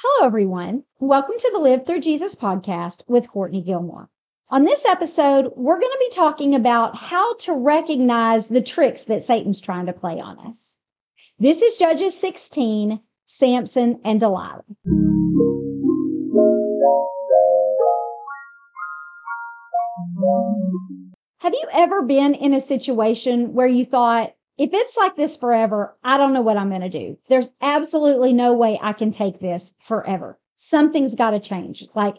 Hello, everyone. Welcome to the Live Through Jesus podcast with Courtney Gilmore. On this episode, we're going to be talking about how to recognize the tricks that Satan's trying to play on us. This is Judges 16, Samson and Delilah. Have you ever been in a situation where you thought, if it's like this forever, I don't know what I'm going to do. There's absolutely no way I can take this forever. Something's got to change. Like,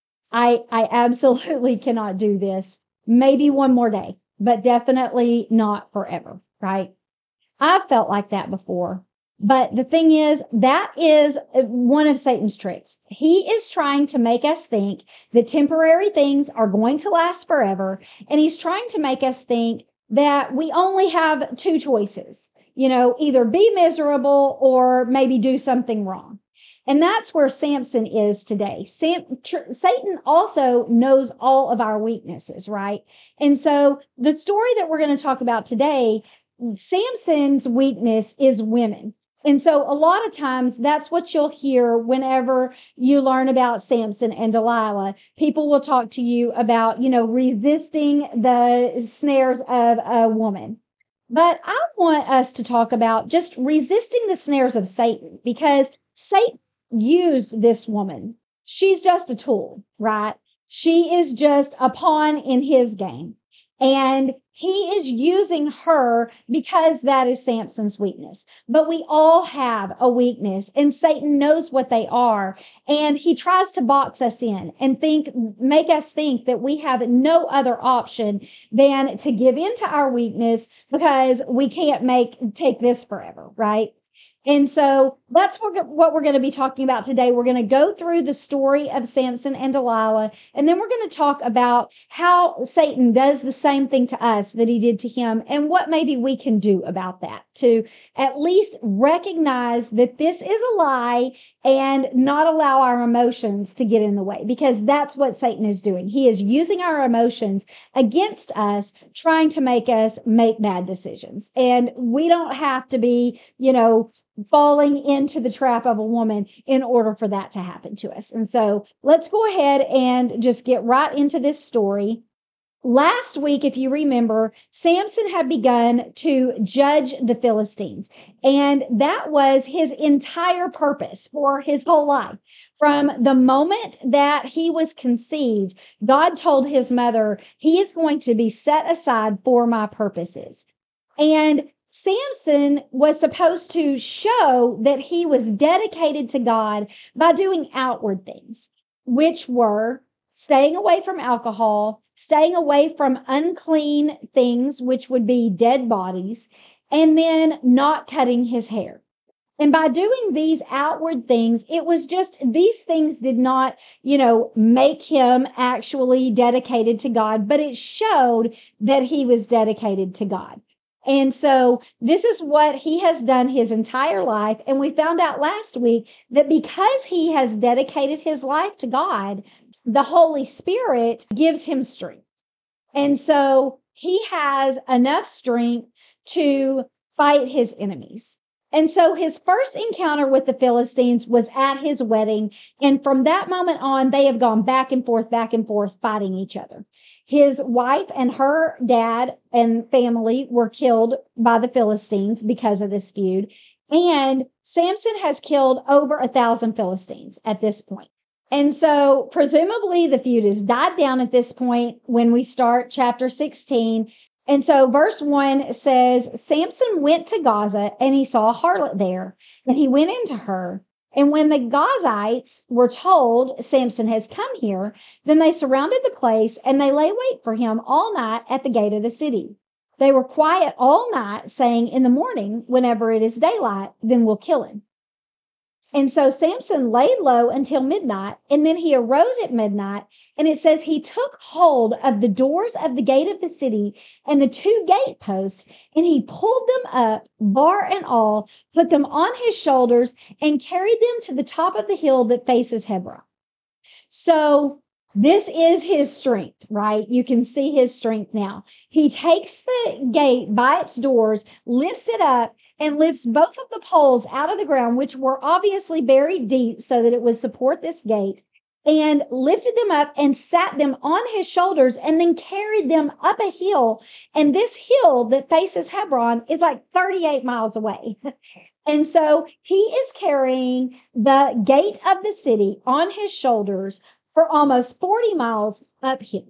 I absolutely cannot do this. Maybe one more day, but definitely not forever, right? I've felt like that before. But the thing is, that is one of Satan's tricks. He is trying to make us think that temporary things are going to last forever. And he's trying to make us think that we only have two choices, either be miserable or maybe do something wrong. And that's where Samson is today. Satan also knows all of our weaknesses, right? And so the story that we're going to talk about today, Samson's weakness is women. And so a lot of times that's what you'll hear whenever you learn about Samson and Delilah. People will talk to you about, resisting the snares of a woman. But I want us to talk about just resisting the snares of Satan, because Satan used this woman. She's just a tool, right? She is just a pawn in his game. And he is using her because that is Samson's weakness. But we all have a weakness, and Satan knows what they are. And he tries to box us in and make us think that we have no other option than to give in to our weakness because we can't take this forever, right? And so that's what we're going to be talking about today. We're going to go through the story of Samson and Delilah, and then we're going to talk about how Satan does the same thing to us that he did to him, and what maybe we can do about that to at least recognize that this is a lie and not allow our emotions to get in the way, because that's what Satan is doing. He is using our emotions against us, trying to make us make bad decisions. And we don't have to be, falling into the trap of a woman in order for that to happen to us. And so let's go ahead and just get right into this story. Last week, if you remember, Samson had begun to judge the Philistines, and that was his entire purpose for his whole life. From the moment that he was conceived, God told his mother, he is going to be set aside for my purposes. And Samson was supposed to show that he was dedicated to God by doing outward things, which were staying away from alcohol, staying away from unclean things, which would be dead bodies, and then not cutting his hair. And by doing these outward things, it was just, these things did not, make him actually dedicated to God, but it showed that he was dedicated to God. And so this is what he has done his entire life. And we found out last week that because he has dedicated his life to God, the Holy Spirit gives him strength. And so he has enough strength to fight his enemies. And so his first encounter with the Philistines was at his wedding. And from that moment on, they have gone back and forth, fighting each other. His wife and her dad and family were killed by the Philistines because of this feud. And Samson has killed over 1,000 Philistines at this point. And so presumably the feud has died down at this point when we start chapter 16. And so verse 1 says, Samson went to Gaza and he saw a harlot there, and he went into her. And when the Gazites were told Samson has come here, then they surrounded the place and they lay wait for him all night at the gate of the city. They were quiet all night, saying, in the morning, whenever it is daylight, then we'll kill him. And so Samson laid low until midnight, and then he arose at midnight, and it says he took hold of the doors of the gate of the city and the two gateposts, and he pulled them up, bar and all, put them on his shoulders, and carried them to the top of the hill that faces Hebron. So this is his strength, right? You can see his strength now. He takes the gate by its doors, lifts it up, and lifts both of the poles out of the ground, which were obviously buried deep so that it would support this gate, and lifted them up and sat them on his shoulders and then carried them up a hill. And this hill that faces Hebron is like 38 miles away. And so he is carrying the gate of the city on his shoulders for almost 40 miles uphill.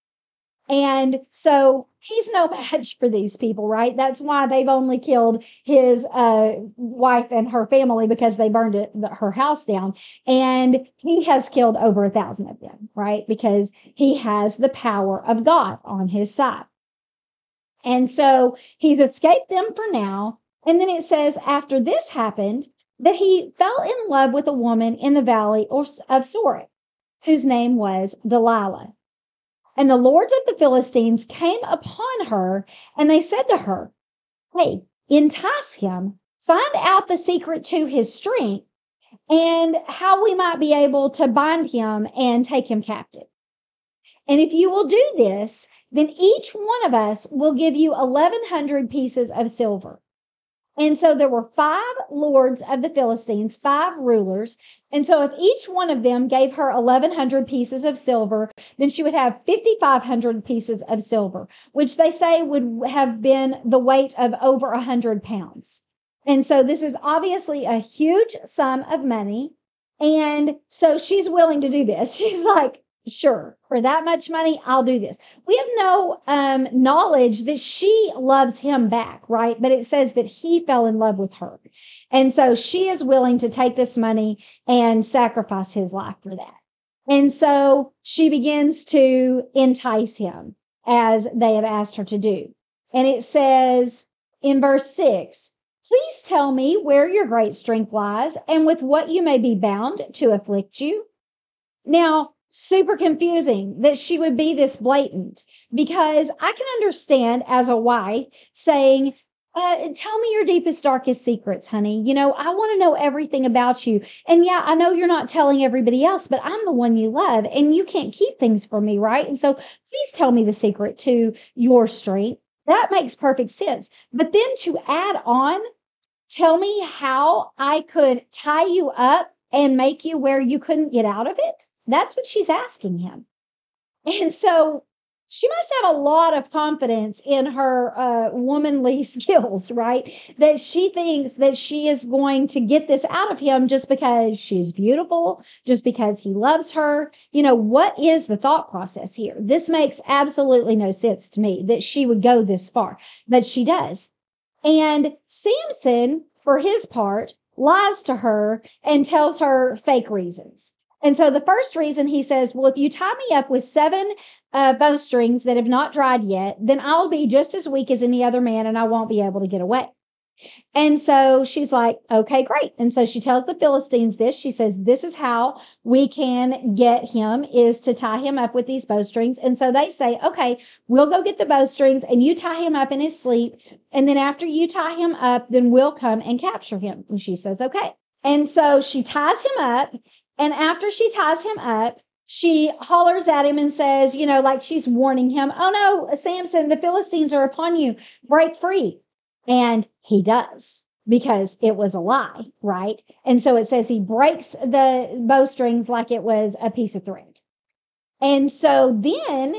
And so he's no match for these people, right? That's why they've only killed his wife and her family, because they burned her house down. And he has killed over 1,000 of them, right? Because he has the power of God on his side. And so he's escaped them for now. And then it says, after this happened, that he fell in love with a woman in the valley of Sorek, whose name was Delilah. And the lords of the Philistines came upon her, and they said to her, hey, entice him, find out the secret to his strength, and how we might be able to bind him and take him captive. And if you will do this, then each one of us will give you 1,100 pieces of silver. And so there were 5 lords of the Philistines, 5 rulers. And so if each one of them gave her 1,100 pieces of silver, then she would have 5,500 pieces of silver, which they say would have been the weight of over 100 pounds. And so this is obviously a huge sum of money. And so she's willing to do this. She's like, sure, for that much money, I'll do this. We have no knowledge that she loves him back, right? But it says that he fell in love with her. And so she is willing to take this money and sacrifice his life for that. And so she begins to entice him as they have asked her to do. And it says in verse 6, please tell me where your great strength lies and with what you may be bound to afflict you. Now, super confusing that she would be this blatant, because I can understand as a wife saying, tell me your deepest, darkest secrets, honey. You know, I want to know everything about you. And yeah, I know you're not telling everybody else, but I'm the one you love and you can't keep things from me, right? And so please tell me the secret to your strength. That makes perfect sense. But then to add on, tell me how I could tie you up and make you where you couldn't get out of it. That's what she's asking him. And so she must have a lot of confidence in her womanly skills, right? That she thinks that she is going to get this out of him just because she's beautiful, just because he loves her. You know, what is the thought process here? This makes absolutely no sense to me that she would go this far, but she does. And Samson, for his part, lies to her and tells her fake reasons. And so the first reason he says, well, if you tie me up with 7 bowstrings that have not dried yet, then I'll be just as weak as any other man and I won't be able to get away. And so she's like, okay, great. And so she tells the Philistines this. She says, this is how we can get him, is to tie him up with these bowstrings. And so they say, okay, we'll go get the bowstrings and you tie him up in his sleep. And then after you tie him up, then we'll come and capture him. And she says, okay. And so she ties him up. And after she ties him up, she hollers at him and says, you know, like she's warning him, oh no, Samson, the Philistines are upon you, break free. And he does, because it was a lie, right? And so it says he breaks the bowstrings like it was a piece of thread. And so then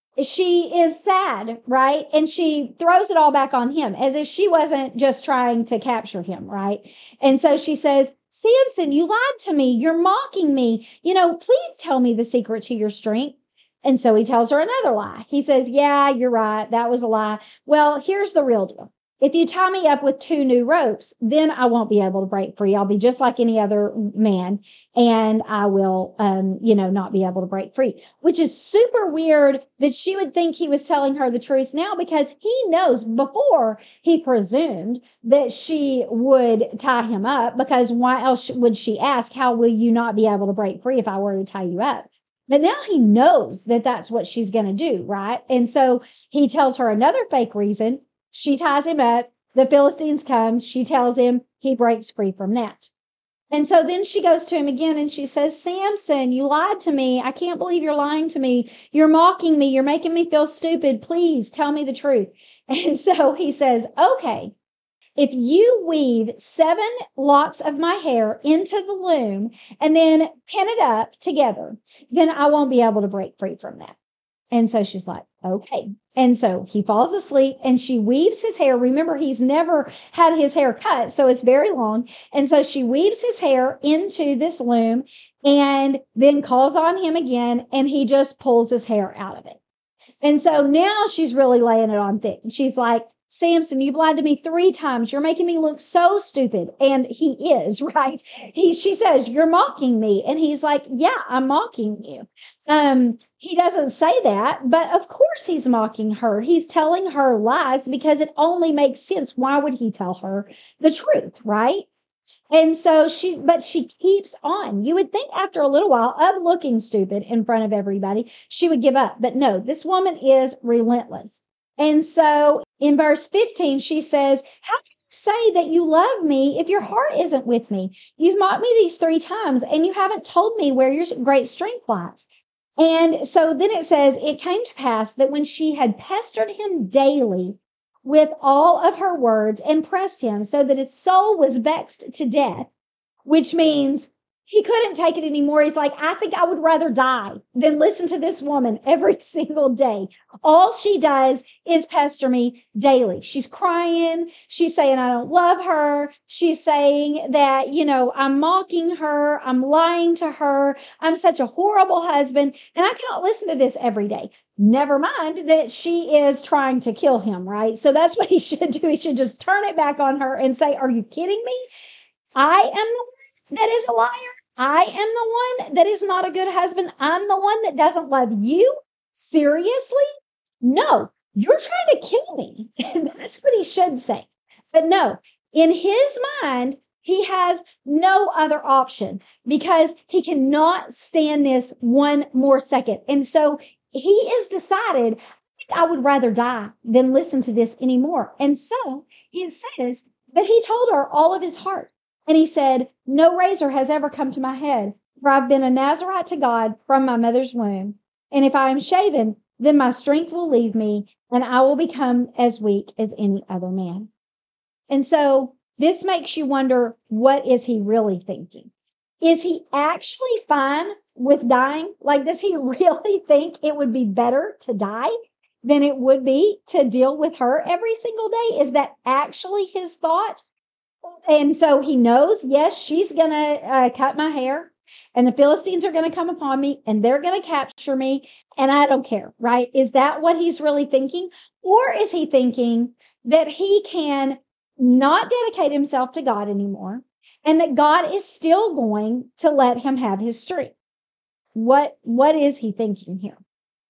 she is sad, right? And she throws it all back on him as if she wasn't just trying to capture him, right? And so she says, Samson, you lied to me. You're mocking me. You know, please tell me the secret to your strength. And so he tells her another lie. He says, yeah, you're right. That was a lie. Well, here's the real deal. If you tie me up with 2 new ropes, then I won't be able to break free. I'll be just like any other man, and I will, not be able to break free, which is super weird that she would think he was telling her the truth now, because he knows before he presumed that she would tie him up, because why else would she ask, how will you not be able to break free if I were to tie you up? But now he knows that that's what she's going to do, right? And so he tells her another fake reason. She ties him up. The Philistines come. She tells him. He breaks free from that. And so then she goes to him again and she says, Samson, you lied to me. I can't believe you're lying to me. You're mocking me. You're making me feel stupid. Please tell me the truth. And so he says, okay, if you weave 7 locks of my hair into the loom and then pin it up together, then I won't be able to break free from that. And so she's like, okay. And so he falls asleep and she weaves his hair. Remember, he's never had his hair cut, so it's very long. And so she weaves his hair into this loom and then calls on him again, and he just pulls his hair out of it. And so now she's really laying it on thick. She's like, Samson, you've lied to me 3 times. You're making me look so stupid. And he is, right? She says, you're mocking me. And he's like, yeah, I'm mocking you. He doesn't say that, but of course he's mocking her. He's telling her lies because it only makes sense. Why would he tell her the truth, right? And so she keeps on. You would think after a little while of looking stupid in front of everybody, she would give up. But no, this woman is relentless. And so in verse 15, she says, how can you say that you love me if your heart isn't with me? You've mocked me these 3 times and you haven't told me where your great strength lies. And so then it says, it came to pass that when she had pestered him daily with all of her words and pressed him so that his soul was vexed to death, which means he couldn't take it anymore. He's like, I think I would rather die than listen to this woman every single day. All she does is pester me daily. She's crying. She's saying, I don't love her. She's saying that, I'm mocking her. I'm lying to her. I'm such a horrible husband. And I cannot listen to this every day. Never mind that she is trying to kill him, right? So that's what he should do. He should just turn it back on her and say, are you kidding me? I am the one that is a liar. I am the one that is not a good husband. I'm the one that doesn't love you. Seriously? No, you're trying to kill me. That's what he should say. But no, in his mind, he has no other option because he cannot stand this one more second. And so he has decided, I would rather die than listen to this anymore. And so it says that he told her all of his heart. And he said, no razor has ever come to my head, for I've been a Nazarite to God from my mother's womb. And if I am shaven, then my strength will leave me, and I will become as weak as any other man. And so this makes you wonder, what is he really thinking? Is he actually fine with dying? Like, does he really think it would be better to die than it would be to deal with her every single day? Is that actually his thought? And so he knows, yes, she's going to cut my hair and the Philistines are going to come upon me and they're going to capture me and I don't care, right? Is that what he's really thinking? Or is he thinking that he can not dedicate himself to God anymore and that God is still going to let him have his strength? What is he thinking here?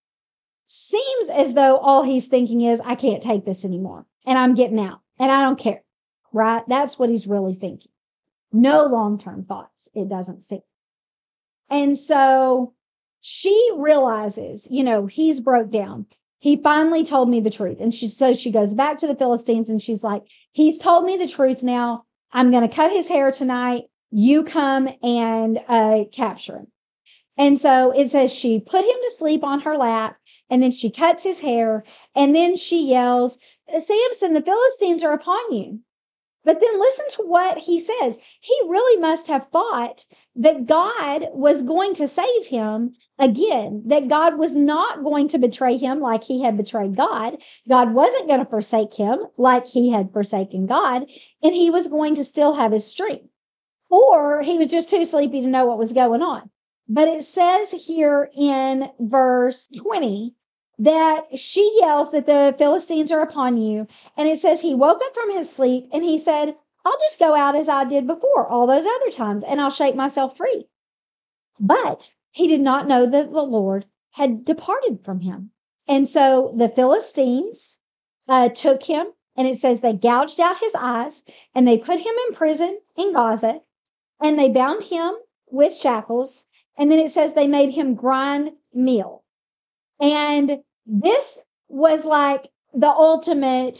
Seems as though all he's thinking is, I can't take this anymore and I'm getting out and I don't care. Right? That's what he's really thinking. No long-term thoughts, it doesn't seem. And so she realizes, he's broke down. He finally told me the truth. And she goes back to the Philistines and she's like, he's told me the truth now. I'm going to cut his hair tonight. You come and capture him. And so it says she put him to sleep on her lap and then she cuts his hair and then she yells, Samson, the Philistines are upon you. But then listen to what he says. He really must have thought that God was going to save him again, that God was not going to betray him like he had betrayed God. God wasn't going to forsake him like he had forsaken God, and he was going to still have his strength. Or he was just too sleepy to know what was going on. But it says here in verse 20, that she yells that the Philistines are upon you. And it says he woke up from his sleep and he said, I'll just go out as I did before all those other times and I'll shake myself free. But he did not know that the Lord had departed from him. And so the Philistines took him, and it says they gouged out his eyes and they put him in prison in Gaza and they bound him with shackles. And then it says they made him grind meal. And this was like the ultimate,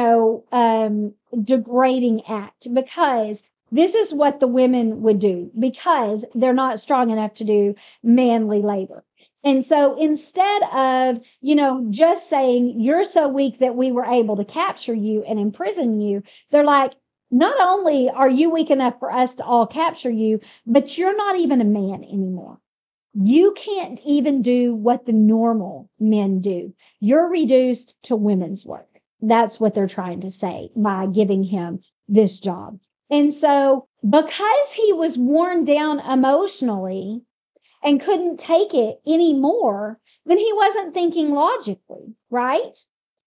degrading act, because this is what the women would do because they're not strong enough to do manly labor. And so instead of, just saying you're so weak that we were able to capture you and imprison you, they're like, not only are you weak enough for us to all capture you, but you're not even a man anymore. You can't even do what the normal men do. You're reduced to women's work. That's what they're trying to say by giving him this job. And so because he was worn down emotionally and couldn't take it anymore, then he wasn't thinking logically, right?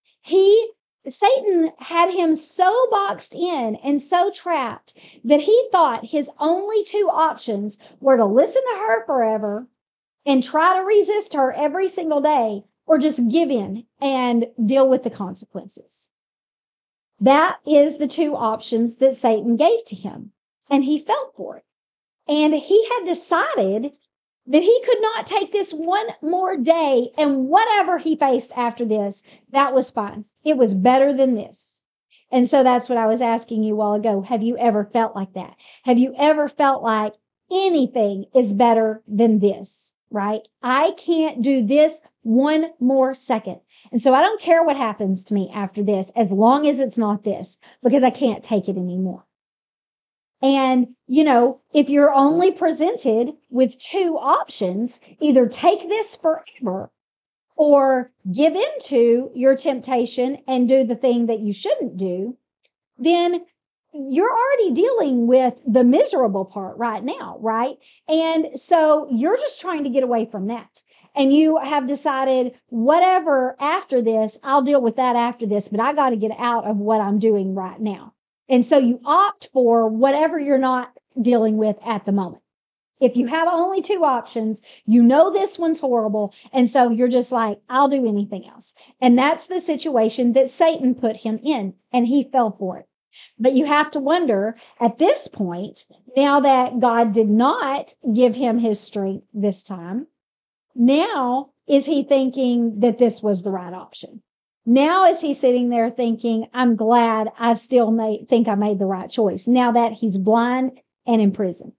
Satan had him so boxed in and so trapped that he thought his only two options were to listen to her forever and try to resist her every single day, or just give in and deal with the consequences. That is the two options that Satan gave to him, and he fell for it. And he had decided that he could not take this one more day, and whatever he faced after this, that was fine. It was better than this. And so that's what I was asking you a while ago. Have you ever felt like that? Have you ever felt like anything is better than this? Right? I can't do this one more second. And so I don't care what happens to me after this, as long as it's not this, because I can't take it anymore. And, if you're only presented with two options, either take this forever or give into your temptation and do the thing that you shouldn't do, then you're already dealing with the miserable part right now, right? And so you're just trying to get away from that. And you have decided, whatever after this, I'll deal with that after this, but I got to get out of what I'm doing right now. And so you opt for whatever you're not dealing with at the moment. If you have only two options, this one's horrible. And so you're just like, I'll do anything else. And that's the situation that Satan put him in, and he fell for it. But you have to wonder at this point, now that God did not give him his strength this time, now is he thinking that this was the right option? Now is he sitting there thinking, I'm glad I still think I made the right choice, now that he's blind and imprisoned?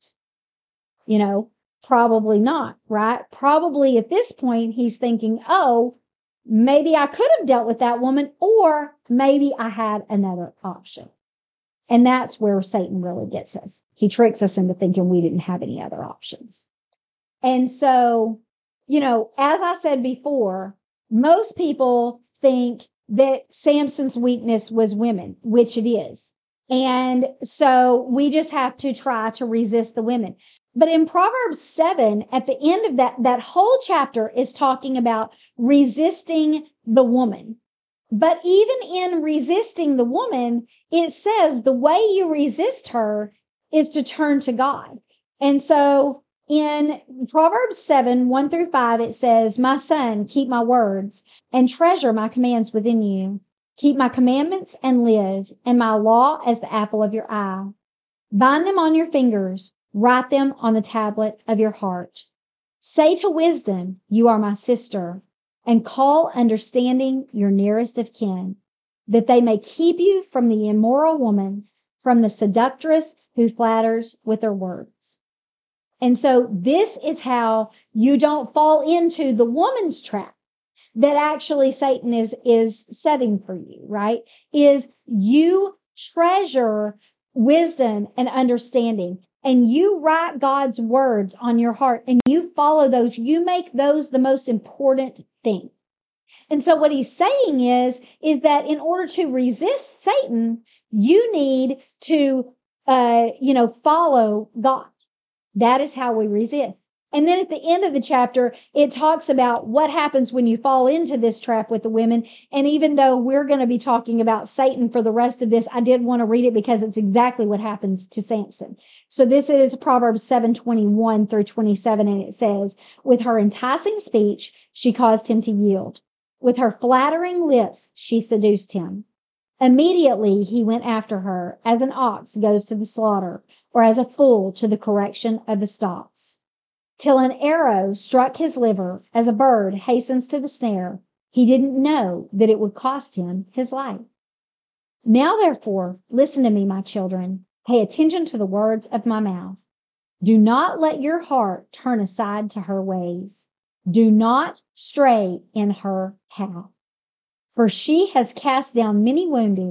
Probably not, right? Probably at this point, he's thinking, oh, maybe I could have dealt with that woman, or maybe I had another option. And that's where Satan really gets us. He tricks us into thinking we didn't have any other options. And so, as I said before, most people think that Samson's weakness was women, which it is. And so we just have to try to resist the women. But in Proverbs 7, at the end of that whole chapter is talking about resisting the woman. But even in resisting the woman, it says the way you resist her is to turn to God. And so in Proverbs 7, 1-5, it says, my son, keep my words and treasure my commands within you. Keep my commandments and live, and my law as the apple of your eye. Bind them on your fingers, write them on the tablet of your heart. Say to wisdom, you are my sister, and call understanding your nearest of kin, that they may keep you from the immoral woman, from the seductress who flatters with her words. And so this is how you don't fall into the woman's trap that actually Satan is setting for you, right? Is you treasure wisdom and understanding, and you write God's words on your heart, and you follow those. You make those the most important thing. And so what he's saying is that in order to resist Satan, you need to, follow God. That is how we resist. And then at the end of the chapter, it talks about what happens when you fall into this trap with the women. And even though we're going to be talking about Satan for the rest of this, I did want to read it because it's exactly what happens to Samson. So this is Proverbs 7:21-27, and it says, with her enticing speech, she caused him to yield. With her flattering lips, she seduced him. Immediately he went after her as an ox goes to the slaughter, or as a fool to the correction of the stocks. Till an arrow struck his liver, as a bird hastens to the snare, he didn't know that it would cost him his life. Now, therefore, listen to me, my children. Pay attention to the words of my mouth. Do not let your heart turn aside to her ways. Do not stray in her path. For she has cast down many wounded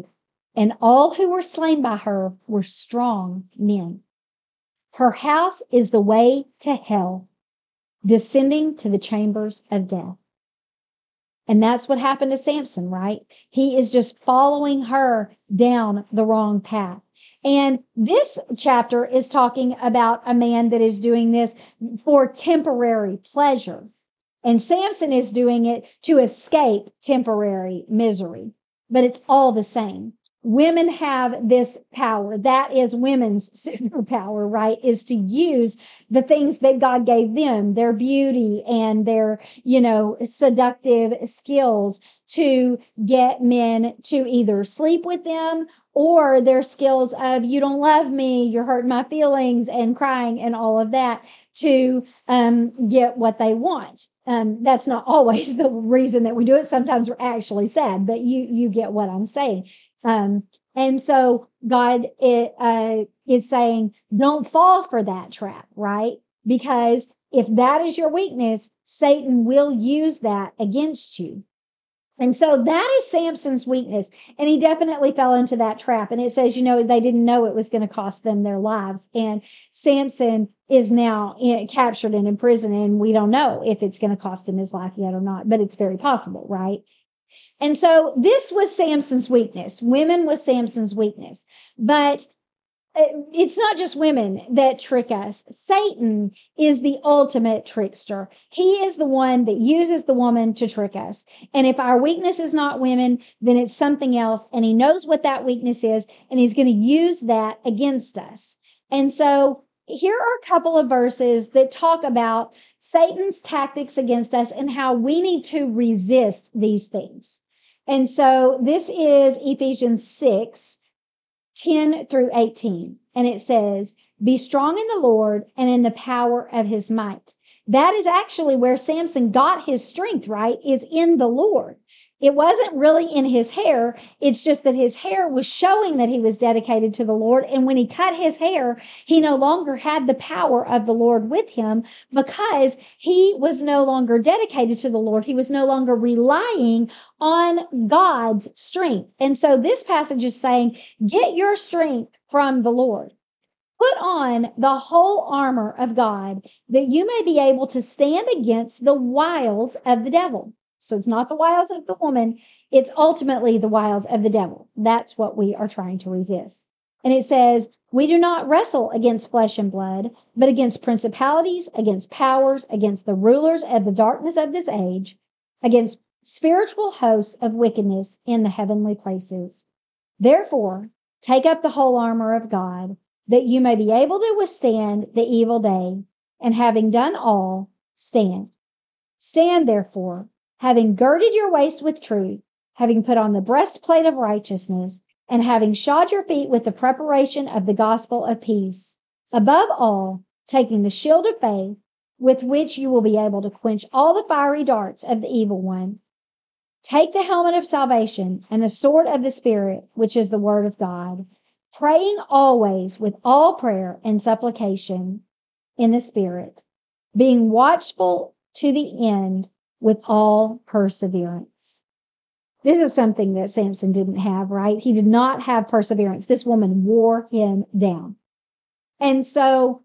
and all who were slain by her were strong men. Her house is the way to hell, descending to the chambers of death. And that's what happened to Samson, right? He is just following her down the wrong path. And this chapter is talking about a man that is doing this for temporary pleasure. And Samson is doing it to escape temporary misery. But it's all the same. Women have this power. That is women's superpower, right? Is to use the things that God gave them, their beauty and their, seductive skills, to get men to either sleep with them, or their skills of, you don't love me, you're hurting my feelings, and crying and all of that, to get what they want. That's not always the reason that we do it. Sometimes we're actually sad, but you get what I'm saying. And so God is saying, don't fall for that trap, right? Because if that is your weakness, Satan will use that against you. And so that is Samson's weakness. And he definitely fell into that trap. And it says, they didn't know it was going to cost them their lives. And Samson is now captured and in prison. And we don't know if it's going to cost him his life yet or not, but it's very possible, right? And so this was Samson's weakness. Women was Samson's weakness. But it's not just women that trick us. Satan is the ultimate trickster. He is the one that uses the woman to trick us. And if our weakness is not women, then it's something else. And he knows what that weakness is, and he's going to use that against us. And so here are a couple of verses that talk about Satan's tactics against us and how we need to resist these things. And so this is Ephesians 6:10 through 18. And it says, be strong in the Lord and in the power of his might. That is actually where Samson got his strength, right? Is in the Lord. It wasn't really in his hair. It's just that his hair was showing that he was dedicated to the Lord. And when he cut his hair, he no longer had the power of the Lord with him, because he was no longer dedicated to the Lord. He was no longer relying on God's strength. And so this passage is saying, get your strength from the Lord. Put on the whole armor of God, that you may be able to stand against the wiles of the devil. So it's not the wiles of the woman. It's ultimately the wiles of the devil. That's what we are trying to resist. And it says, we do not wrestle against flesh and blood, but against principalities, against powers, against the rulers of the darkness of this age, against spiritual hosts of wickedness in the heavenly places. Therefore, take up the whole armor of God, that you may be able to withstand the evil day, and having done all, stand. Stand therefore, having girded your waist with truth, having put on the breastplate of righteousness, and having shod your feet with the preparation of the gospel of peace. Above all, taking the shield of faith, with which you will be able to quench all the fiery darts of the evil one. Take the helmet of salvation and the sword of the Spirit, which is the word of God, praying always with all prayer and supplication in the Spirit, being watchful to the end with all perseverance. This is something that Samson didn't have, right? He did not have perseverance. This woman wore him down. And so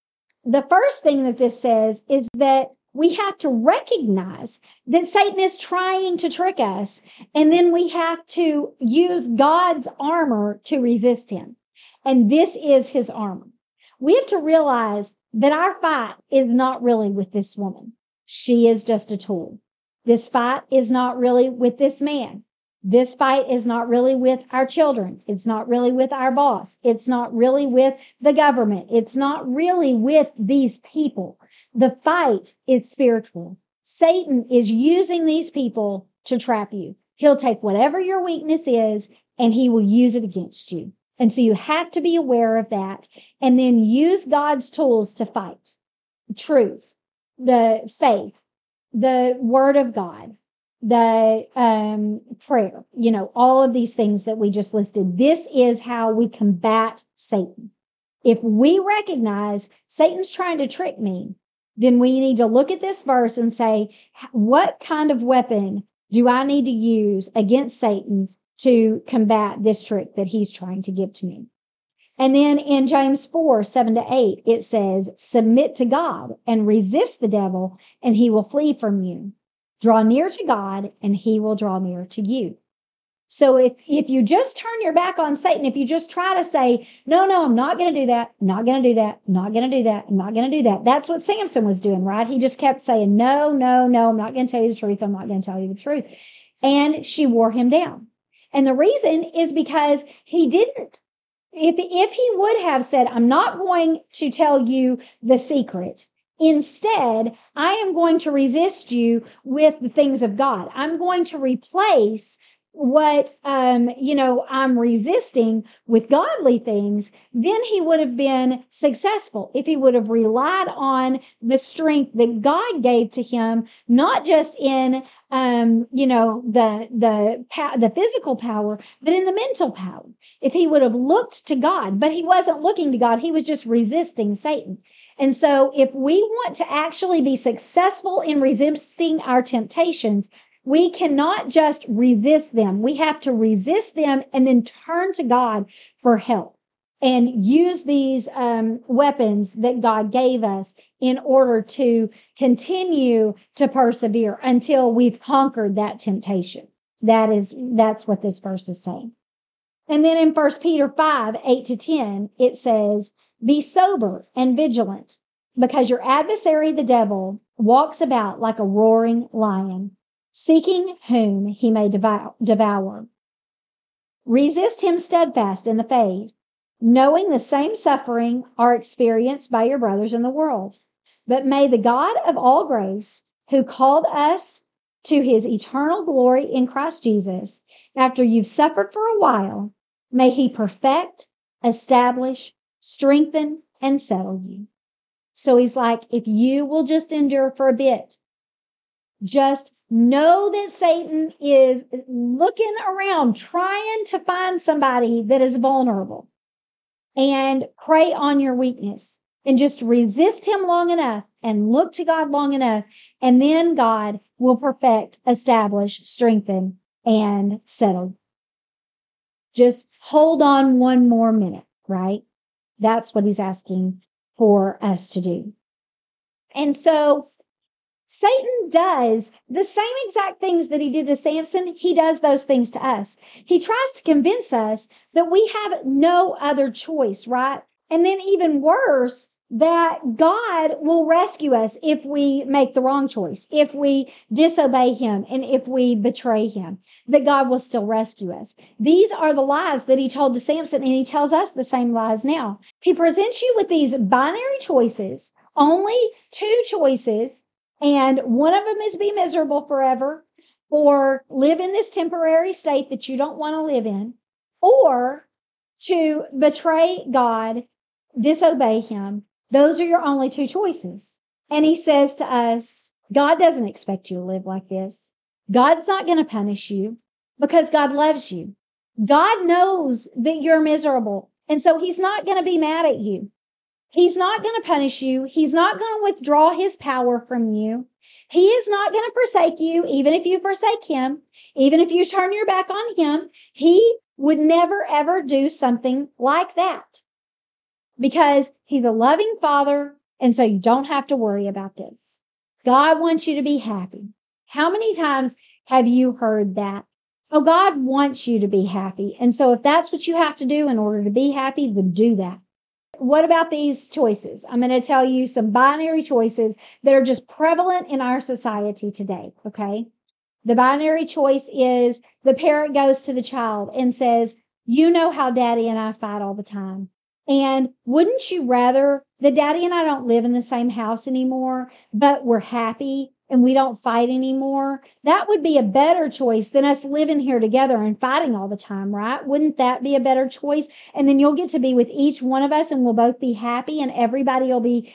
the first thing that this says is that we have to recognize that Satan is trying to trick us, and then we have to use God's armor to resist him. And this is his armor. We have to realize that our fight is not really with this woman. She is just a tool. This fight is not really with this man. This fight is not really with our children. It's not really with our boss. It's not really with the government. It's not really with these people. The fight is spiritual. Satan is using these people to trap you. He'll take whatever your weakness is and he will use it against you. And so you have to be aware of that, and then use God's tools to fight. Truth, the faith, the word of God, the prayer, all of these things that we just listed. This is how we combat Satan. If we recognize Satan's trying to trick me, then we need to look at this verse and say, what kind of weapon do I need to use against Satan to combat this trick that he's trying to give to me. And then in James 4:7-8, it says, submit to God and resist the devil, and he will flee from you. Draw near to God, and he will draw near to you. So if you just turn your back on Satan, if you just try to say, no, I'm not going to do that, I'm not going to do that, I'm not going to do that, I'm not going to do that. That's what Samson was doing, right? He just kept saying, no, I'm not going to tell you the truth. I'm not going to tell you the truth. And she wore him down. And the reason is because he didn't. If he would have said, I'm not going to tell you the secret. Instead, I am going to resist you with the things of God. I'm going to replace what, I'm resisting with godly things. Then he would have been successful if he would have relied on the strength that God gave to him, not just in, the physical power, but in the mental power. If he would have looked to God, but he wasn't looking to God. He was just resisting Satan. And so if we want to actually be successful in resisting our temptations, we cannot just resist them. We have to resist them and then turn to God for help and use these weapons that God gave us in order to continue to persevere until we've conquered that temptation. That's what this verse is saying. And then in 1 Peter 5:8-10, it says, be sober and vigilant, because your adversary, the devil, walks about like a roaring lion, seeking whom he may devour. Resist him steadfast in the faith, knowing the same suffering are experienced by your brothers in the world. But may the God of all grace, who called us to his eternal glory in Christ Jesus, after you've suffered for a while, may he perfect, establish, strengthen, and settle you. So he's like, if you will just endure for a bit, just know that Satan is looking around, trying to find somebody that is vulnerable and prey on your weakness, and just resist him long enough and look to God long enough. And then God will perfect, establish, strengthen, and settle. Just hold on one more minute, right? That's what he's asking for us to do. And so Satan does the same exact things that he did to Samson. He does those things to us. He tries to convince us that we have no other choice, right? And then even worse, that God will rescue us if we make the wrong choice, if we disobey him, and if we betray him, that God will still rescue us. These are the lies that he told to Samson, and he tells us the same lies now. He presents you with these binary choices, only two choices, and one of them is be miserable forever, or live in this temporary state that you don't want to live in, or to betray God, disobey him. Those are your only two choices. And he says to us, God doesn't expect you to live like this. God's not going to punish you because God loves you. God knows that you're miserable. And so he's not going to be mad at you. He's not going to punish you. He's not going to withdraw his power from you. He is not going to forsake you, even if you forsake him, even if you turn your back on him. He would never, ever do something like that because he's a loving father. And so you don't have to worry about this. God wants you to be happy. How many times have you heard that? Oh, God wants you to be happy. And so if that's what you have to do in order to be happy, then do that. What about these choices? I'm going to tell you some binary choices that are just prevalent in our society today, okay? The binary choice is the parent goes to the child and says, you know how daddy and I fight all the time. And wouldn't you rather that daddy and I don't live in the same house anymore, but we're happy and we don't fight anymore? That would be a better choice than us living here together and fighting all the time, right? Wouldn't that be a better choice? And then you'll get to be with each one of us and we'll both be happy and everybody will be,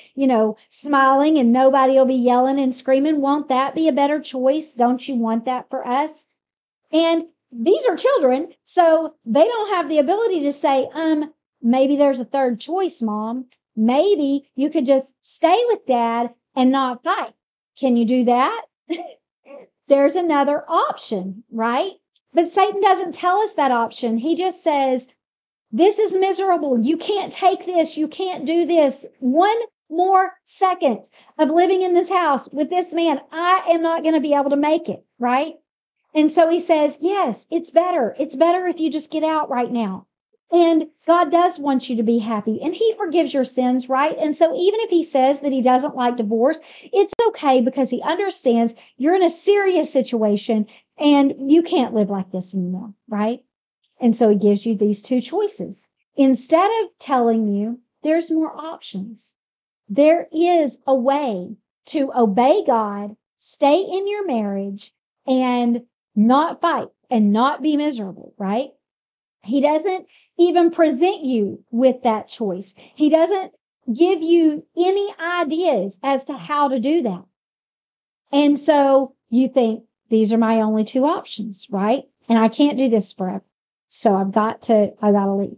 smiling and nobody will be yelling and screaming. Won't that be a better choice? Don't you want that for us? And these are children, so they don't have the ability to say, maybe there's a third choice, Mom. Maybe you could just stay with Dad and not fight. Can you do that? There's another option, right? But Satan doesn't tell us that option. He just says, this is miserable. You can't take this. You can't do this. One more second of living in this house with this man, I am not going to be able to make it, right? And so he says, yes, it's better. It's better if you just get out right now. And God does want you to be happy, and he forgives your sins, right? And so even if he says that he doesn't like divorce, it's okay because he understands you're in a serious situation and you can't live like this anymore, right? And so he gives you these two choices. Instead of telling you there's more options, there is a way to obey God, stay in your marriage, and not fight and not be miserable, right? He doesn't even present you with that choice. He doesn't give you any ideas as to how to do that. And so you think, these are my only two options, right? And I can't do this forever. So I got to leave.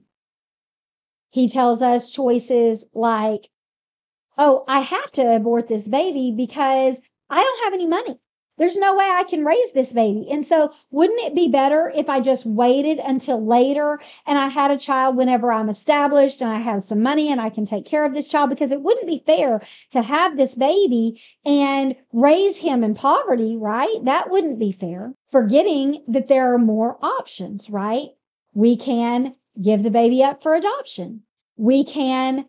He tells us choices like, oh, I have to abort this baby because I don't have any money. There's no way I can raise this baby. And so wouldn't it be better if I just waited until later and I had a child whenever I'm established and I have some money and I can take care of this child? Because it wouldn't be fair to have this baby and raise him in poverty, right? That wouldn't be fair. Forgetting that there are more options, right? We can give the baby up for adoption. We can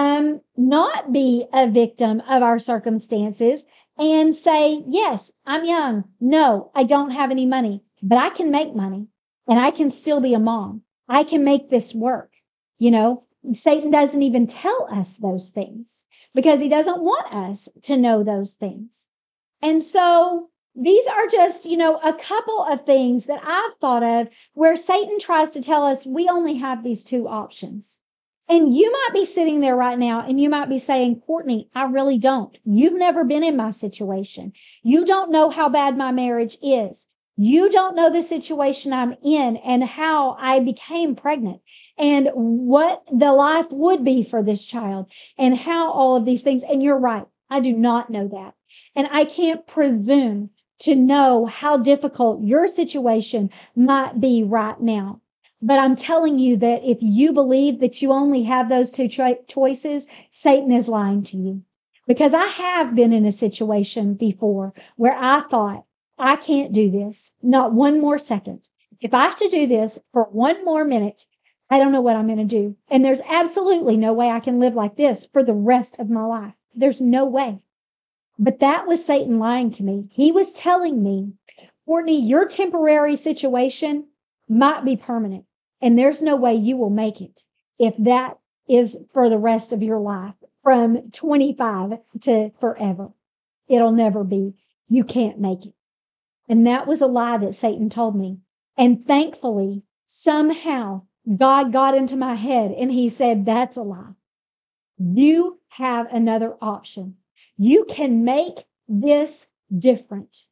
not be a victim of our circumstances and say, yes, I'm young. No, I don't have any money, but I can make money and I can still be a mom. I can make this work. You know, Satan doesn't even tell us those things because he doesn't want us to know those things. And so these are just, a couple of things that I've thought of where Satan tries to tell us we only have these two options. And you might be sitting there right now and you might be saying, Courtney, I really don't. You've never been in my situation. You don't know how bad my marriage is. You don't know the situation I'm in and how I became pregnant and what the life would be for this child and how all of these things. And you're right. I do not know that. And I can't presume to know how difficult your situation might be right now. But I'm telling you that if you believe that you only have those two choices, Satan is lying to you. Because I have been in a situation before where I thought, I can't do this, not one more second. If I have to do this for one more minute, I don't know what I'm going to do. And there's absolutely no way I can live like this for the rest of my life. There's no way. But that was Satan lying to me. He was telling me, Courtney, your temporary situation might be permanent. And there's no way you will make it if that is for the rest of your life, from 25 to forever. It'll never be. You can't make it. And that was a lie that Satan told me. And thankfully, somehow God got into my head and he said, that's a lie. You have another option. You can make this different.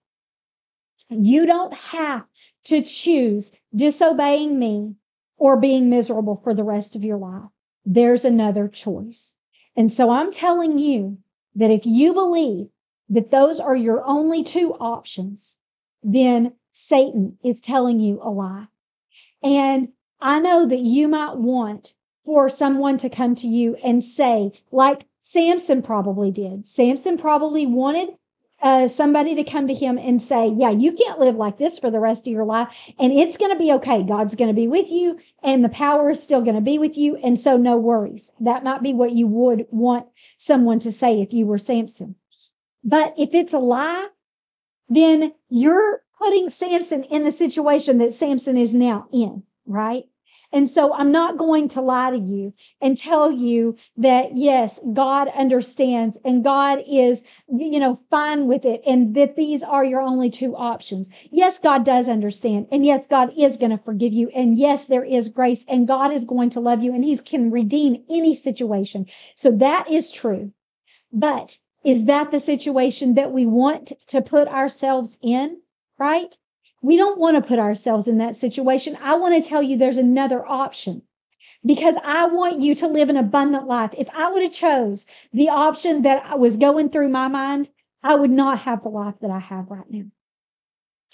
You don't have to choose disobeying me or being miserable for the rest of your life. There's another choice. And so I'm telling you that if you believe that those are your only two options, then Satan is telling you a lie. And I know that you might want for someone to come to you and say, like Samson probably did. Samson probably wanted somebody to come to him and say, yeah, you can't live like this for the rest of your life. And it's going to be okay. God's going to be with you and the power is still going to be with you. And so no worries. That might be what you would want someone to say if you were Samson. But if it's a lie, then you're putting Samson in the situation that Samson is now in, right? And so I'm not going to lie to you and tell you that, yes, God understands and God is, fine with it and that these are your only two options. Yes, God does understand. And yes, God is going to forgive you. And yes, there is grace and God is going to love you and he can redeem any situation. So that is true. But is that the situation that we want to put ourselves in, right? We don't want to put ourselves in that situation. I want to tell you there's another option because I want you to live an abundant life. If I would have chose the option that I was going through my mind, I would not have the life that I have right now.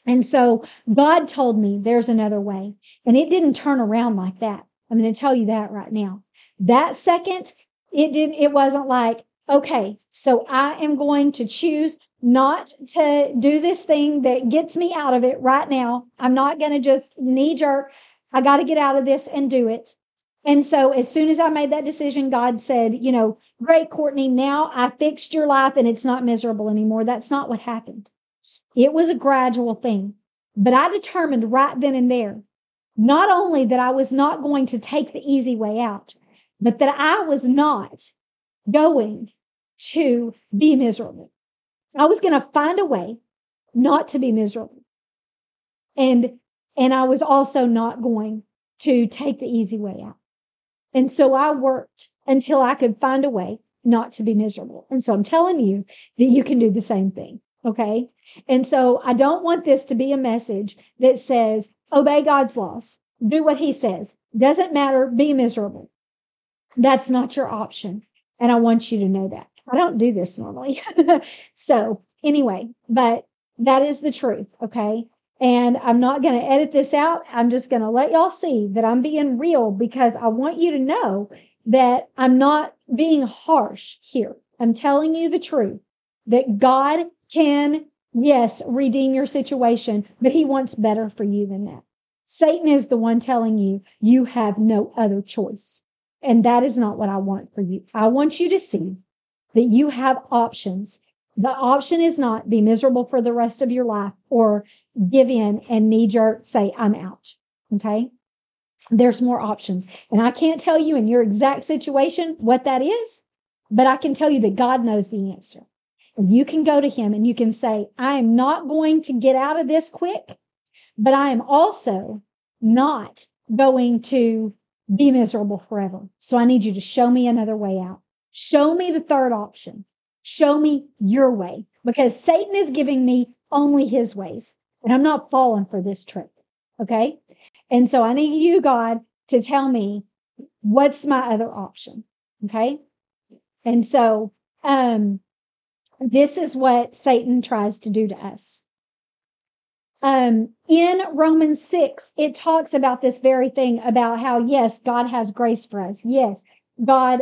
And so God told me there's another way. And it didn't turn around like that. I'm going to tell you that right now. That second, it wasn't like, okay, so I am going to choose not to do this thing that gets me out of it right now. I'm not going to just knee jerk. I got to get out of this and do it. And so as soon as I made that decision, God said, great, Courtney, now I fixed your life and it's not miserable anymore. That's not what happened. It was a gradual thing, but I determined right then and there, not only that I was not going to take the easy way out, but that I was not going to be miserable. I was going to find a way not to be miserable. And I was also not going to take the easy way out. And so I worked until I could find a way not to be miserable. And so I'm telling you that you can do the same thing. Okay. And so I don't want this to be a message that says, obey God's laws, do what he says. Doesn't matter. Be miserable. That's not your option. And I want you to know that. I don't do this normally. So anyway, but that is the truth. Okay. And I'm not going to edit this out. I'm just going to let y'all see that I'm being real because I want you to know that I'm not being harsh here. I'm telling you the truth that God can, yes, redeem your situation, but he wants better for you than that. Satan is the one telling you you have no other choice. And that is not what I want for you. I want you to see that you have options. The option is not be miserable for the rest of your life or give in and knee jerk say, I'm out. Okay. There's more options. And I can't tell you in your exact situation what that is, but I can tell you that God knows the answer. And you can go to him and you can say, I am not going to get out of this quick, but I am also not going to be miserable forever. So I need you to show me another way out. Show me the third option. Show me your way, because Satan is giving me only his ways, and I'm not falling for this trick. Okay. And so I need you, God, to tell me what's my other option. Okay. And so, this is what Satan tries to do to us. In Romans 6, it talks about this very thing about how, yes, God has grace for us. Yes, God,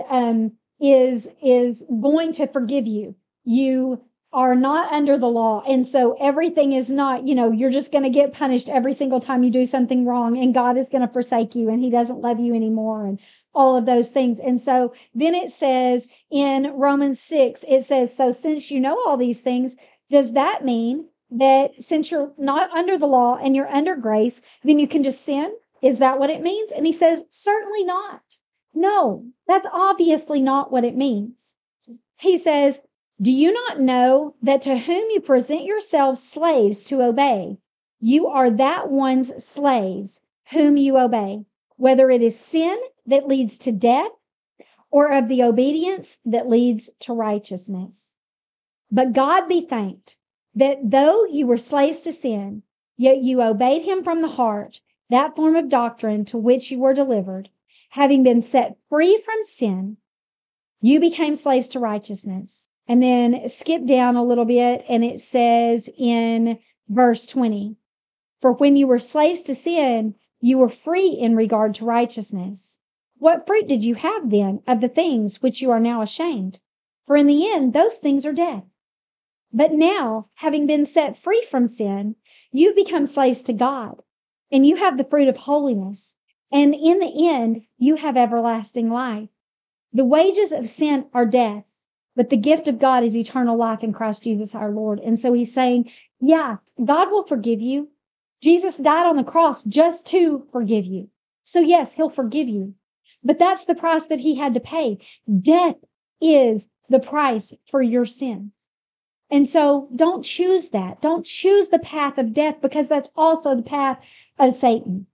is going to forgive you. You are not under the law. And so everything is not, you're just going to get punished every single time you do something wrong, and God is going to forsake you and he doesn't love you anymore and all of those things. And so then it says in Romans 6, it says, so since you know all these things, does that mean that since you're not under the law and you're under grace, then you can just sin? Is that what it means? And he says, certainly not. No, that's obviously not what it means. He says, do you not know that to whom you present yourselves slaves to obey, you are that one's slaves whom you obey, whether it is sin that leads to death or of the obedience that leads to righteousness. But God be thanked that though you were slaves to sin, yet you obeyed him from the heart, that form of doctrine to which you were delivered. Having been set free from sin, you became slaves to righteousness. And then skip down a little bit, and it says in verse 20, for when you were slaves to sin, you were free in regard to righteousness. What fruit did you have then of the things which you are now ashamed? For in the end, those things are dead. But now, having been set free from sin, you become slaves to God, and you have the fruit of holiness. And in the end, you have everlasting life. The wages of sin are death, but the gift of God is eternal life in Christ Jesus our Lord. And so he's saying, yeah, God will forgive you. Jesus died on the cross just to forgive you. So yes, he'll forgive you. But that's the price that he had to pay. Death is the price for your sin. And so don't choose that. Don't choose the path of death, because that's also the path of Satan.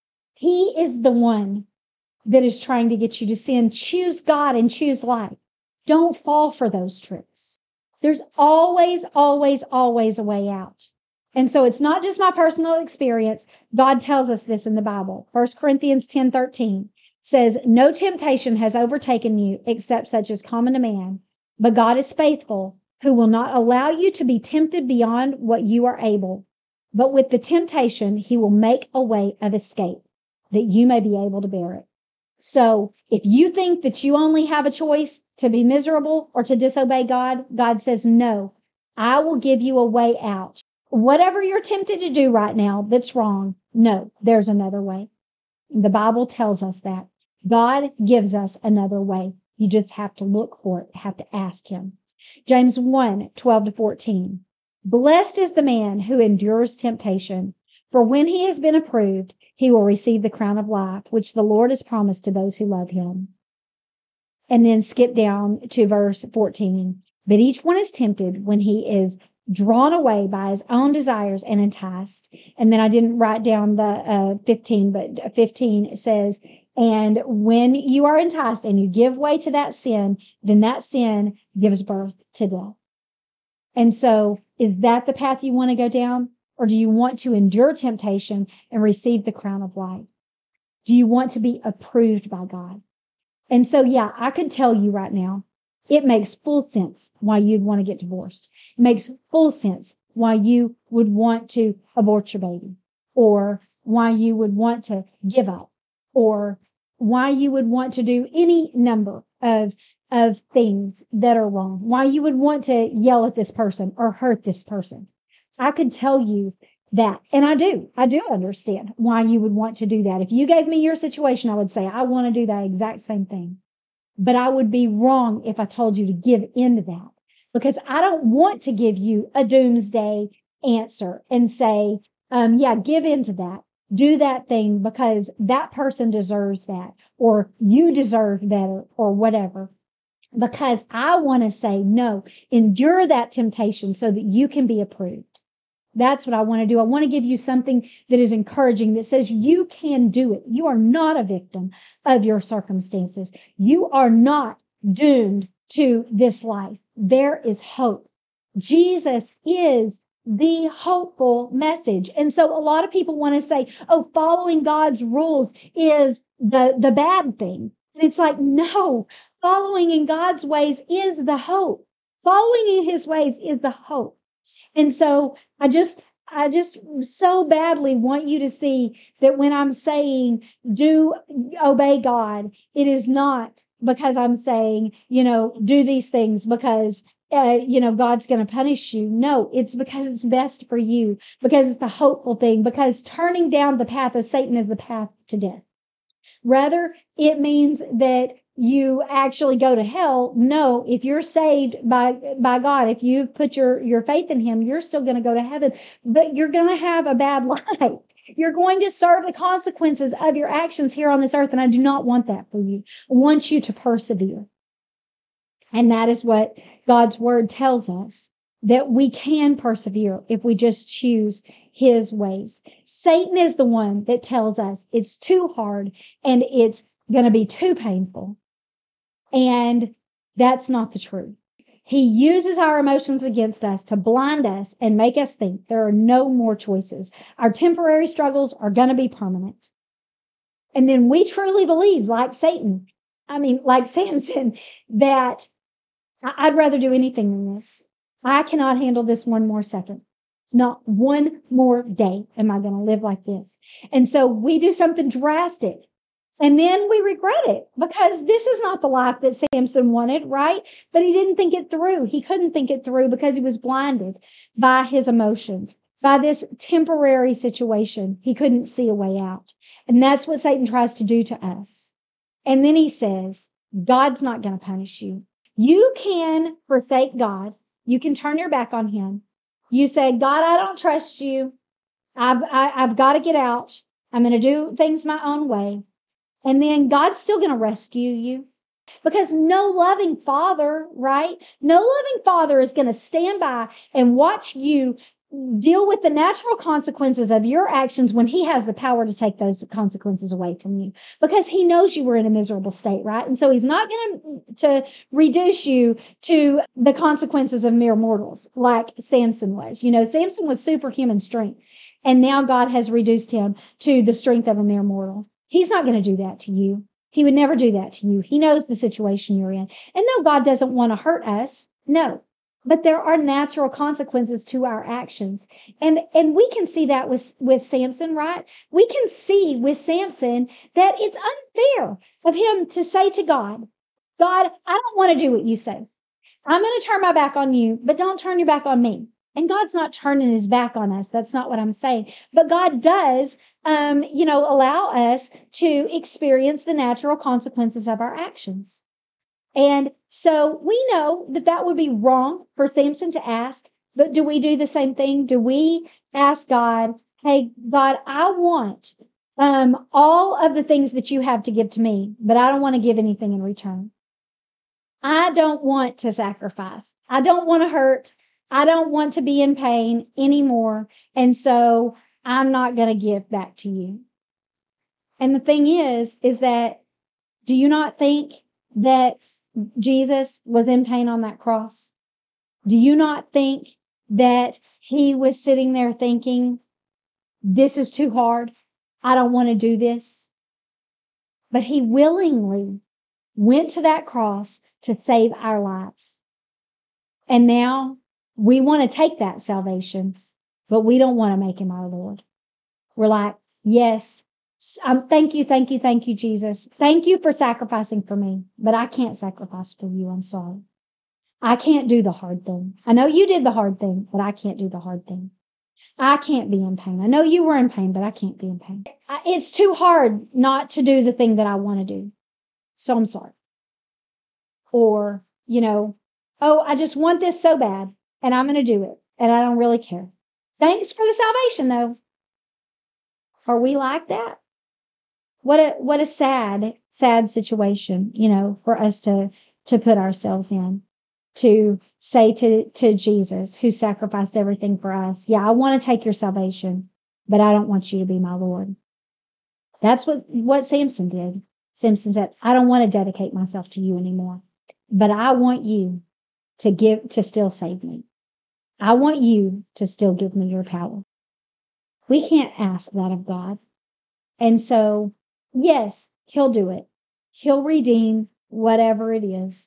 He is the one that is trying to get you to sin. Choose God and choose life. Don't fall for those tricks. There's always, always, always a way out. And so it's not just my personal experience. God tells us this in the Bible. 1 Corinthians 10:13 says, no temptation has overtaken you except such as common to man. But God is faithful, who will not allow you to be tempted beyond what you are able. But with the temptation, he will make a way of escape that you may be able to bear it. So if you think that you only have a choice to be miserable or to disobey God, God says, no, I will give you a way out. Whatever you're tempted to do right now that's wrong, no, there's another way. The Bible tells us that. God gives us another way. You just have to look for it, have to ask him. James 1:12-14. Blessed is the man who endures temptation, for when he has been approved, he will receive the crown of life, which the Lord has promised to those who love him. And then skip down to verse 14. But each one is tempted when he is drawn away by his own desires and enticed. And then I didn't write down the 15, but 15 says, and when you are enticed and you give way to that sin, then that sin gives birth to death. And so is that the path you want to go down? Or do you want to endure temptation and receive the crown of life? Do you want to be approved by God? And so, yeah, I could tell you right now, it makes full sense why you'd want to get divorced. It makes full sense why you would want to abort your baby, or why you would want to give up, or why you would want to do any number of things that are wrong, why you would want to yell at this person or hurt this person. I could tell you that. And I do understand why you would want to do that. If you gave me your situation, I would say, I want to do that exact same thing. But I would be wrong if I told you to give into that, because I don't want to give you a doomsday answer and say, yeah, give into that. Do that thing because that person deserves that, or you deserve better, or whatever. Because I want to say, no, endure that temptation so that you can be approved. That's what I want to do. I want to give you something that is encouraging, that says you can do it. You are not a victim of your circumstances. You are not doomed to this life. There is hope. Jesus is the hopeful message. And so a lot of people want to say, oh, following God's rules is the bad thing. And it's like, no, following in God's ways is the hope. Following in his ways is the hope. And so I just so badly want you to see that when I'm saying do obey God, it is not because I'm saying, do these things because, God's going to punish you. No, it's because it's best for you, because it's the hopeful thing, because turning down the path of Satan is the path to death. Rather, it means that you actually go to hell. No, if you're saved by God, if you've put your faith in him, you're still going to go to heaven, but you're going to have a bad life. You're going to serve the consequences of your actions here on this earth. And I do not want that for you. I want you to persevere. And that is what God's word tells us, that we can persevere if we just choose his ways. Satan is the one that tells us it's too hard and it's going to be too painful. And that's not the truth. He uses our emotions against us to blind us and make us think there are no more choices. Our temporary struggles are going to be permanent. And then we truly believe, like Samson, that I'd rather do anything than this. I cannot handle this one more second. Not one more day am I going to live like this. And so we do something drastic. And then we regret it, because this is not the life that Samson wanted, right? But he didn't think it through. He couldn't think it through because he was blinded by his emotions, by this temporary situation. He couldn't see a way out. And that's what Satan tries to do to us. And then he says, God's not going to punish you. You can forsake God. You can turn your back on him. You say, God, I don't trust you. I've got to get out. I'm going to do things my own way. And then God's still going to rescue you, because no loving father, right? No loving father is going to stand by and watch you deal with the natural consequences of your actions when he has the power to take those consequences away from you, because he knows you were in a miserable state, right? And so he's not going to reduce you to the consequences of mere mortals like Samson was. Samson was superhuman strength, and now God has reduced him to the strength of a mere mortal. He's not going to do that to you. He would never do that to you. He knows the situation you're in. And no, God doesn't want to hurt us. No. But there are natural consequences to our actions. And we can see that with Samson, right? We can see with Samson that it's unfair of him to say to God, God, I don't want to do what you say. I'm going to turn my back on you, but don't turn your back on me. And God's not turning his back on us. That's not what I'm saying. But God does, allow us to experience the natural consequences of our actions. And so we know that that would be wrong for Samson to ask, but do we do the same thing? Do we ask God, hey, God, I want all of the things that you have to give to me, but I don't want to give anything in return. I don't want to sacrifice. I don't want to hurt. I don't want to be in pain anymore. And so I'm not going to give back to you. And the thing is that do you not think that Jesus was in pain on that cross? Do you not think that he was sitting there thinking, this is too hard. I don't want to do this. But he willingly went to that cross to save our lives. And now we want to take that salvation, but we don't want to make him our Lord. We're like, yes, thank you, Jesus. Thank you for sacrificing for me, but I can't sacrifice for you. I'm sorry. I can't do the hard thing. I know you did the hard thing, but I can't do the hard thing. I can't be in pain. I know you were in pain, but I can't be in pain. It's too hard not to do the thing that I want to do. So I'm sorry. Or, oh, I just want this so bad and I'm going to do it and I don't really care. Thanks for the salvation though. Are we like that? What a sad situation, for us to put ourselves in, to say to Jesus, who sacrificed everything for us, yeah, I want to take your salvation, but I don't want you to be my Lord. That's what Samson did. Samson said, I don't want to dedicate myself to you anymore, but I want you to still save me. I want you to still give me your power. We can't ask that of God. And so, yes, he'll do it. He'll redeem whatever it is.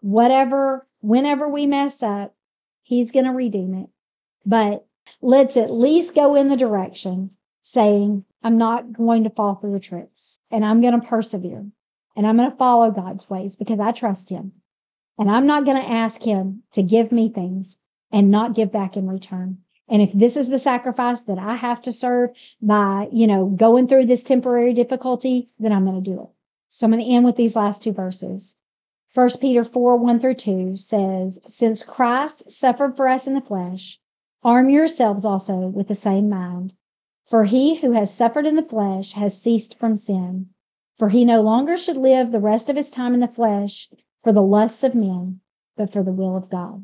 Whenever we mess up, he's going to redeem it. But let's at least go in the direction saying, I'm not going to fall for the tricks and I'm going to persevere and I'm going to follow God's ways because I trust him. And I'm not going to ask him to give me things and not give back in return. And if this is the sacrifice that I have to serve by, going through this temporary difficulty, then I'm going to do it. So I'm going to end with these last two verses. 1 Peter 4:1-2 says, since Christ suffered for us in the flesh, arm yourselves also with the same mind. For he who has suffered in the flesh has ceased from sin. For he no longer should live the rest of his time in the flesh for the lusts of men, but for the will of God.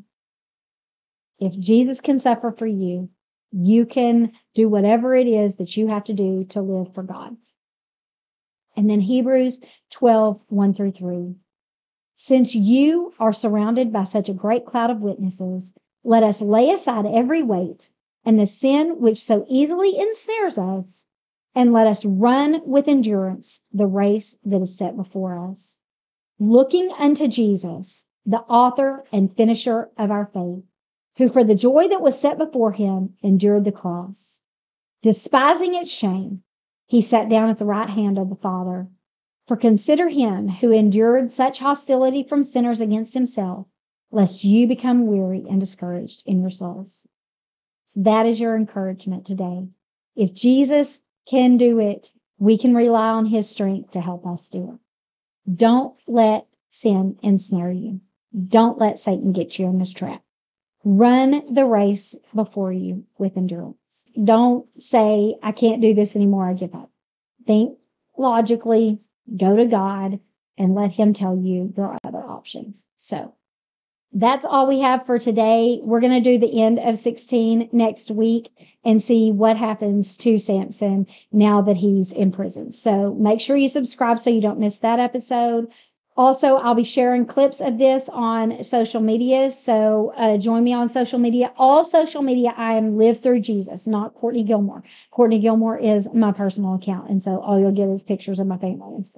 If Jesus can suffer for you, you can do whatever it is that you have to do to live for God. And then Hebrews 12:1-3. Since you are surrounded by such a great cloud of witnesses, let us lay aside every weight and the sin which so easily ensnares us, and let us run with endurance the race that is set before us, looking unto Jesus, the author and finisher of our faith, who for the joy that was set before him endured the cross, despising its shame. He sat down at the right hand of the Father. For consider him who endured such hostility from sinners against himself, lest you become weary and discouraged in your souls. So that is your encouragement today. If Jesus can do it, we can rely on his strength to help us do it. Don't let sin ensnare you. Don't let Satan get you in this trap. Run the race before you with endurance. Don't say, I can't do this anymore, I give up. Think logically, go to God, and let him tell you your other options. So that's all we have for today. We're going to do the end of 16 next week and see what happens to Samson now that he's in prison. So make sure you subscribe so you don't miss that episode. Also, I'll be sharing clips of this on social media. So join me on social media. All social media, I am Live Through Jesus, not Courtney Gilmore. Courtney Gilmore is my personal account. And so all you'll get is pictures of my family and stuff.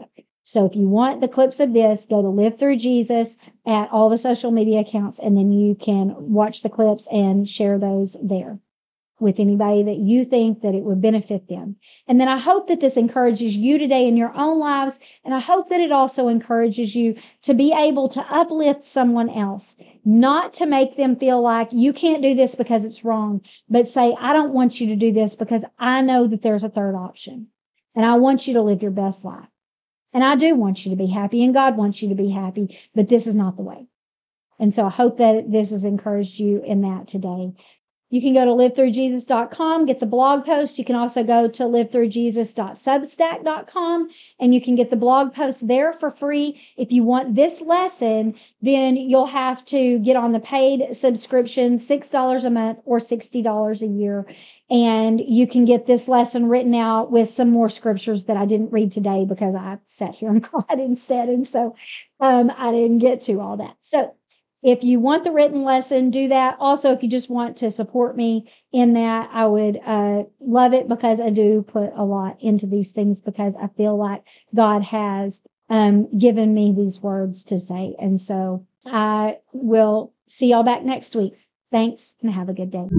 So if you want the clips of this, go to Live Through Jesus at all the social media accounts, and then you can watch the clips and share those there with anybody that you think that it would benefit them. And then I hope that this encourages you today in your own lives. And I hope that it also encourages you to be able to uplift someone else, not to make them feel like you can't do this because it's wrong, but say, I don't want you to do this because I know that there's a third option and I want you to live your best life. And I do want you to be happy and God wants you to be happy, but this is not the way. And so I hope that this has encouraged you in that today. You can go to livethroughjesus.com, get the blog post. You can also go to livethroughjesus.substack.com, and you can get the blog post there for free. If you want this lesson, then you'll have to get on the paid subscription, $6 a month or $60 a year. And you can get this lesson written out with some more scriptures that I didn't read today because I sat here and cried instead. And so I didn't get to all that. So if you want the written lesson, do that. Also, if you just want to support me in that, I would love it because I do put a lot into these things because I feel like God has given me these words to say. And so I will see y'all back next week. Thanks and have a good day.